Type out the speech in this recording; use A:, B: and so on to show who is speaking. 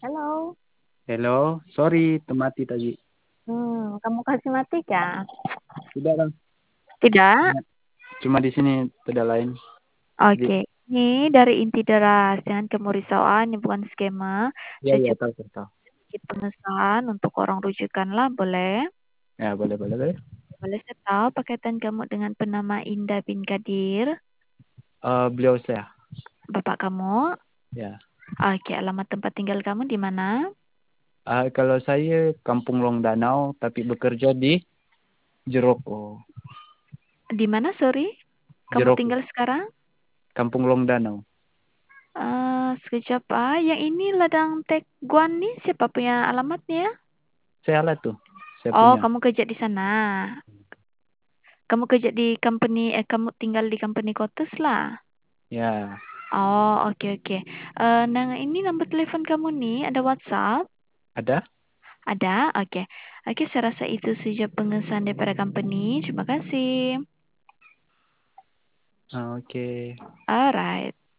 A: Halo.
B: Hello, sorry, mati tadi.
A: Kamu kasih mati kah?
B: Tidak lah,
A: Tidak.
B: cuma di sini tidak lain. Di,
A: Oke. Ini dari inti deras. Jangan kamu risauan, ini bukan skema.
B: ya,
A: Saya
B: ya,
A: cuma
B: tahu, tahu, tahu.
A: sedikit pemesan untuk orang rujukan lah, boleh?
B: Ya, boleh, boleh, boleh.
A: Boleh saya tahu pakaian kamu dengan penama Indah bin Kadir?
B: Beliau saya,
A: Bapak kamu?
B: ya.
A: Oke, alamat tempat tinggal kamu di mana?
B: Kalau saya Kampung Long Danau, tapi bekerja di Jeroko.
A: Di mana, sorry? Kamu
B: Jeroko,
A: tinggal sekarang?
B: Kampung Long Danau.
A: Sekejap, yang ini ladang Teguan nih, siapa punya alamatnya?
B: Saya lah tuh, saya
A: Oh,
B: punya.
A: kamu kerja di sana. Kamu kerja di company, kamu tinggal di company Kotus lah.
B: Ya,
A: Oh, oke oke. Nah, ini nomor telepon kamu nih, ada WhatsApp?
B: ada?
A: Ada? Oke. Oke, saya rasa itu saja pengesan daripada company. Terima kasih.
B: Oke.
A: Alright.